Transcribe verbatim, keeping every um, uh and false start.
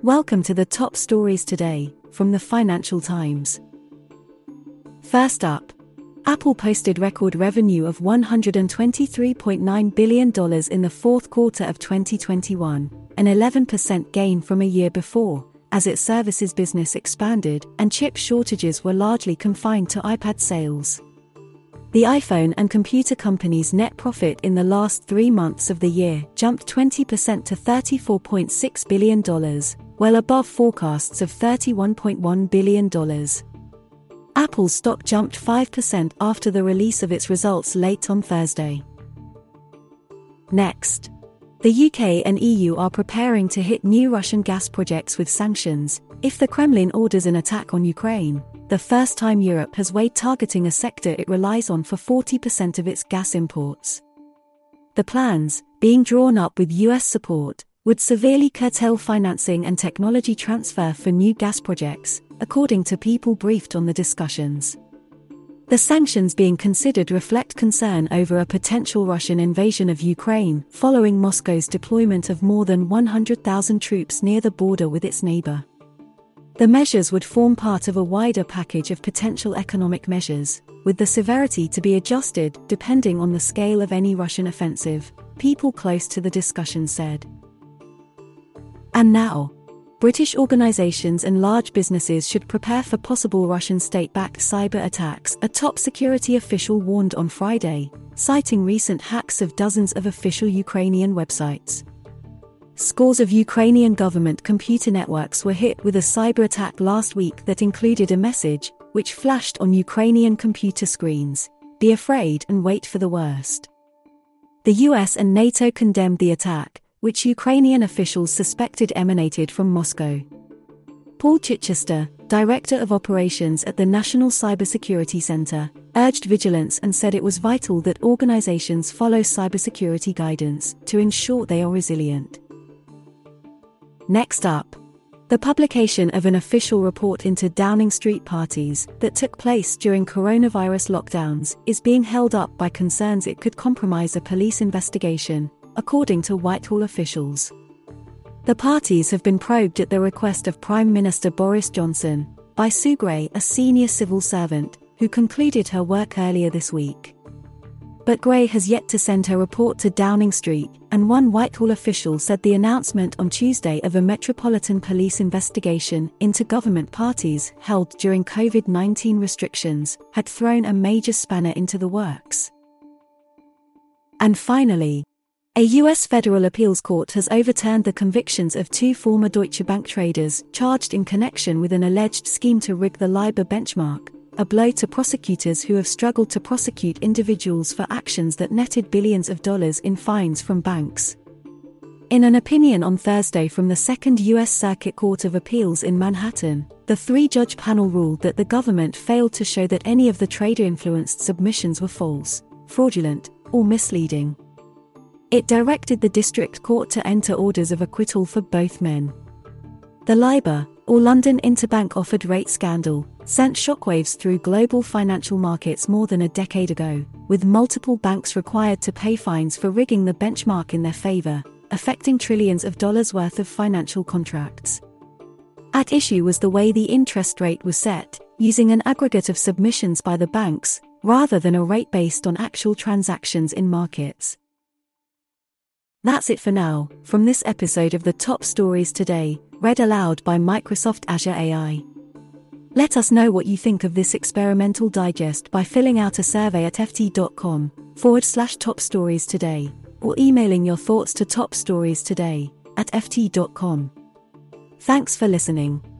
Welcome to the top stories today, from the Financial Times. First up, Apple posted record revenue of one hundred twenty-three point nine billion dollars in the fourth quarter of twenty twenty-one, an eleven percent gain from a year before, as its services business expanded and chip shortages were largely confined to iPad sales. The iPhone and computer company's net profit in the last three months of the year jumped twenty percent to thirty-four point six billion dollars, well above forecasts of thirty-one point one billion dollars. Apple's stock jumped five percent after the release of its results late on Thursday. Next, the U K and E U are preparing to hit new Russian gas projects with sanctions if the Kremlin orders an attack on Ukraine, the first time Europe has weighed targeting a sector it relies on for forty percent of its gas imports. The plans, being drawn up with U S support, would severely curtail financing and technology transfer for new gas projects, according to people briefed on the discussions. The sanctions being considered reflect concern over a potential Russian invasion of Ukraine following Moscow's deployment of more than one hundred thousand troops near the border with its neighbor. The measures would form part of a wider package of potential economic measures, with the severity to be adjusted depending on the scale of any Russian offensive, people close to the discussion said. And now, British organisations and large businesses should prepare for possible Russian state-backed cyber attacks, a top security official warned on Friday, citing recent hacks of dozens of official Ukrainian websites. Scores of Ukrainian government computer networks were hit with a cyber attack last week that included a message, which flashed on Ukrainian computer screens: "Be afraid and wait for the worst." The U S and NATO condemned the attack, which Ukrainian officials suspected emanated from Moscow. Paul Chichester, Director of Operations at the National Cybersecurity Center, urged vigilance and said it was vital that organizations follow cybersecurity guidance to ensure they are resilient. Next up, the publication of an official report into Downing Street parties that took place during coronavirus lockdowns is being held up by concerns it could compromise a police investigation, according to Whitehall officials. The parties have been probed at the request of Prime Minister Boris Johnson, by Sue Gray, a senior civil servant, who concluded her work earlier this week. But Gray has yet to send her report to Downing Street, and one Whitehall official said the announcement on Tuesday of a Metropolitan Police investigation into government parties held during COVID nineteen restrictions had thrown a major spanner into the works. And finally, a U S federal appeals court has overturned the convictions of two former Deutsche Bank traders charged in connection with an alleged scheme to rig the LIBOR benchmark, a blow to prosecutors who have struggled to prosecute individuals for actions that netted billions of dollars in fines from banks. In an opinion on Thursday from the Second U S Circuit Court of Appeals in Manhattan, the three-judge panel ruled that the government failed to show that any of the trader-influenced submissions were false, fraudulent, or misleading. It directed the district court to enter orders of acquittal for both men. The LIBOR, or London Interbank Offered Rate scandal, sent shockwaves through global financial markets more than a decade ago, with multiple banks required to pay fines for rigging the benchmark in their favor, affecting trillions of dollars worth of financial contracts. At issue was the way the interest rate was set, using an aggregate of submissions by the banks, rather than a rate based on actual transactions in markets. That's it for now, from this episode of the Top Stories Today, read aloud by Microsoft Azure A I. Let us know what you think of this experimental digest by filling out a survey at ft.com forward slash top stories today, or emailing your thoughts to topstorietoday at ft.com. Thanks for listening.